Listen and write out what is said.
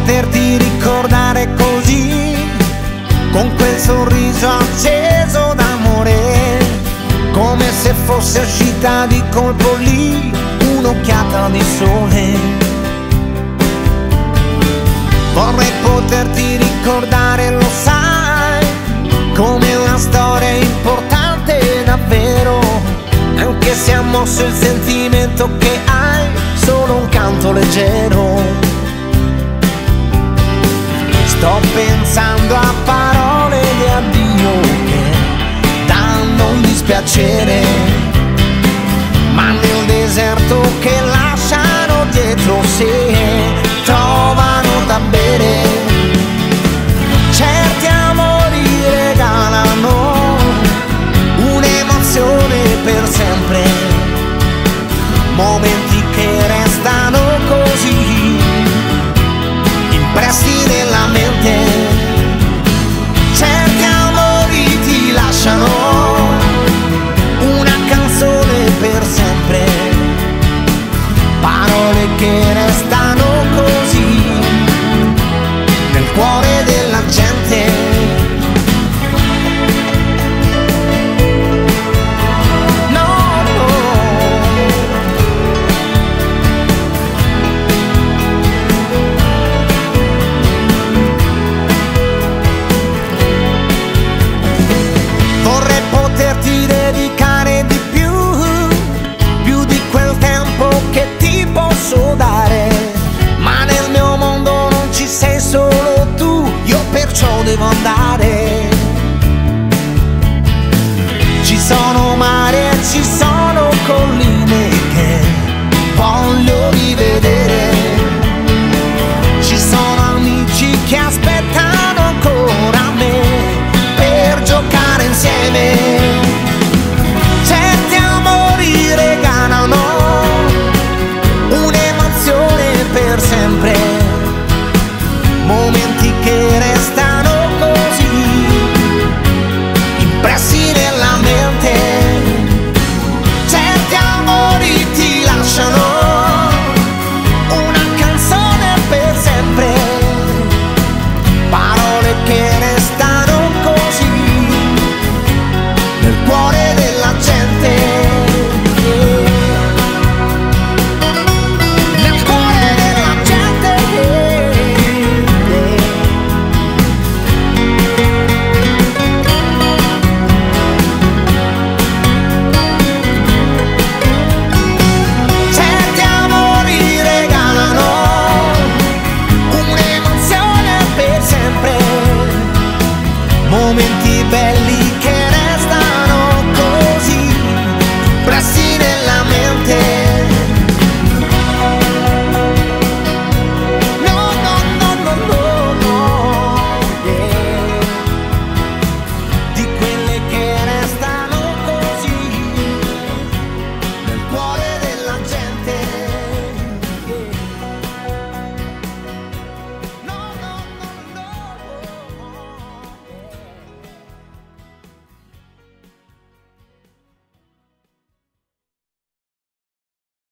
poterti ricordare così, con quel sorriso acceso d'amore, come se fosse uscita di colpo lì un'occhiata di sole. Vorrei poterti ricordare, lo sai, come una storia importante davvero, anche se ha mosso il sentimento che hai, solo un canto leggero. Sto pensando a parole di addio che danno un dispiacere, ma nel deserto che lasciano dietro sé trovano da bere. Certi amori regalano un'emozione per sempre, momenti che restano così impressi nella mente. Certi amori ti lasciano una canzone per sempre, parole che restano così